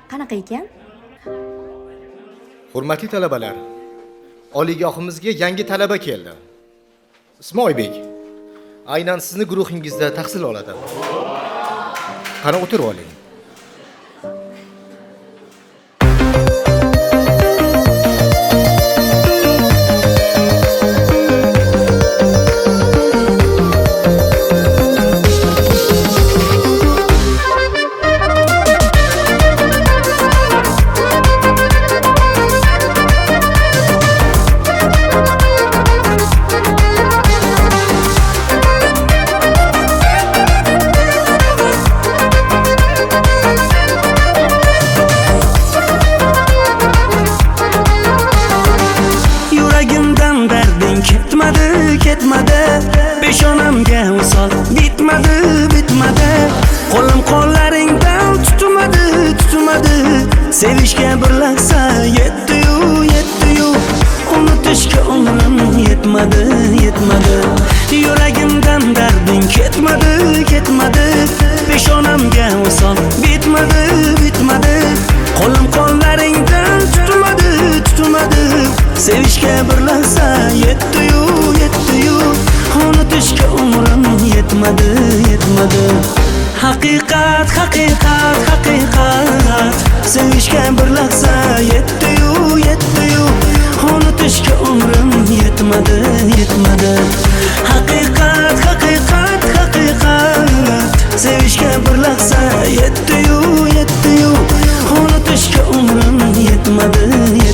Qanaqa ekan? Hurmatli talabalar, oliygohimizga yangi talaba keldi. Ismi Oybek. Aynan sizni guruhingizda tahsil oladi. Qani o'tirib oling. Peshonamga usol bitmadi qo'lim qo'llaringdan tutmadi sevishga bir lahza yetdi-yu unutishga umrim yetmadi yuragimdan darding ketmadi peshonamga usol bitmadi qo'lim qo'llaringdan tutmadi sevishga bir lahza yetdi-yu unutishga umrim yetmadi haqiqat sevishga bir lahza yetdi-yu unutishga umrim yetmadi haqiqat sevishga bir lahza yetdi-yu unutishga umrim yetmadi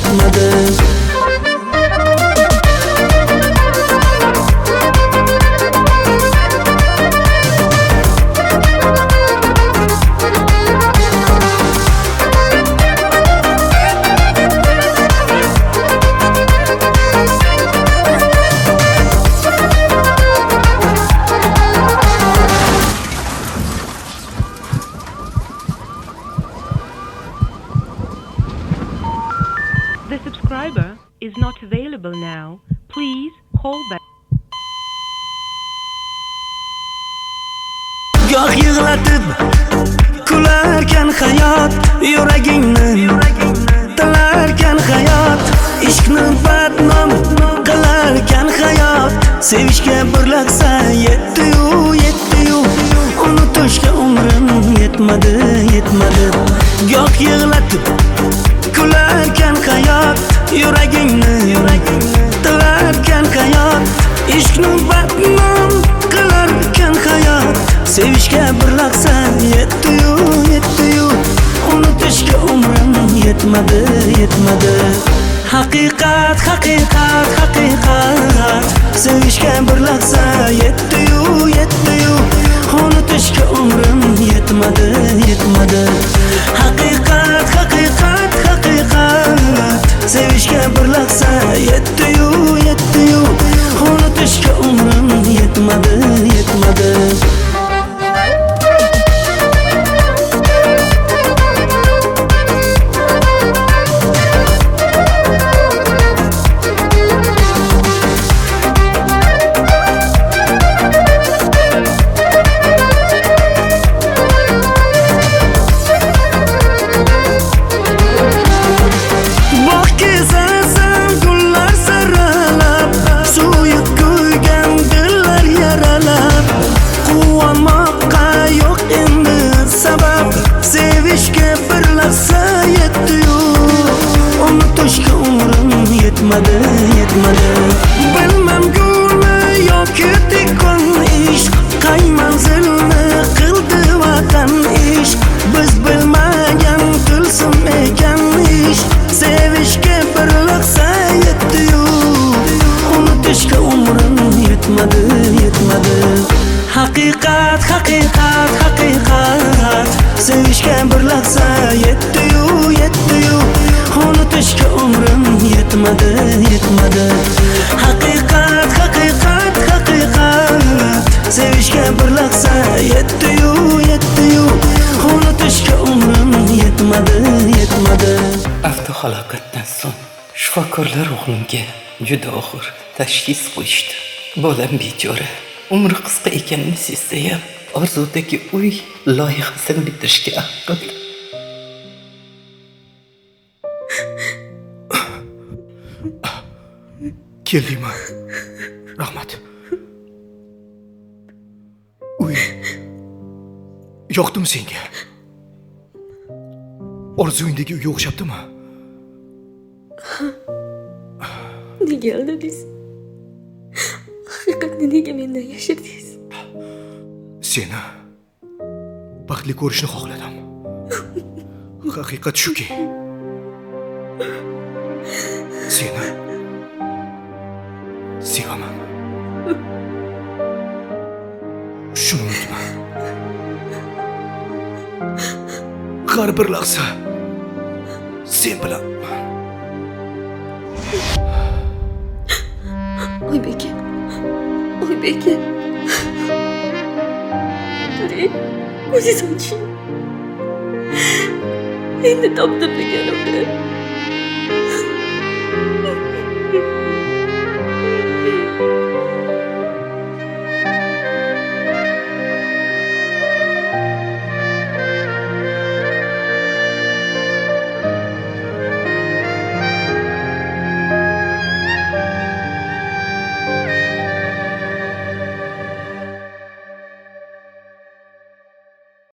The subscriber is not available now. Please call back. Goh yig'latib kularkan hayot yuragingni tilarkan hayot ishqni badnom qilarkan hayot sevishga bir lahza yetdi-yu unutishga umrim yetmadi goh yig'latib kularkan hayot yuragingni tilarkan hayot ishqni badnom qilarkan hayot sevishga bir lahza yetdi-yu unutishga umrim yetmadi haqiqat sevishga bir lahza yetdi-yu unutishga umrim yetmadi haqiqat sevishga bir lahza yetdi-yu unutishga umrim yetmadi bilmem gulmi yoki tekon ishq qay manzilni qildi vatan ishq biz bilmagan tilsim ekan ishq sevishga bir lahza yetdi-yu unutishga umrim yetmadi haqiqat sevishga bir lahza yetdi-yu unutishga umrim yetmadi haqiqat sevishga bir lahza yetdi-yu unutishga umrim yetmadi Avtohalokatdan so'ng shifokorlar o'g'limga juda og'ir tashxis qo'yishdi. Bolam bechora umri qisqa ekanini sezsa-ham orzudagi uy loyihasini bitirishga ahd qildi. Keldingmi? Rahmat. Uy. Yoqdimi senga? Orzuyingdagi uyga o'xshabdimi? Nega aldadingiz? Haqiqatni nega mendan yashirdingiz? Seni baxtli ko'rishni xohladim. Haqiqat shuki. Seni sevaman. Shuni unutma. Har bir lahza sen bilan. Oybeka. Oybeka. Turing. Ko'zingizni oching. Endi topdim deganimni.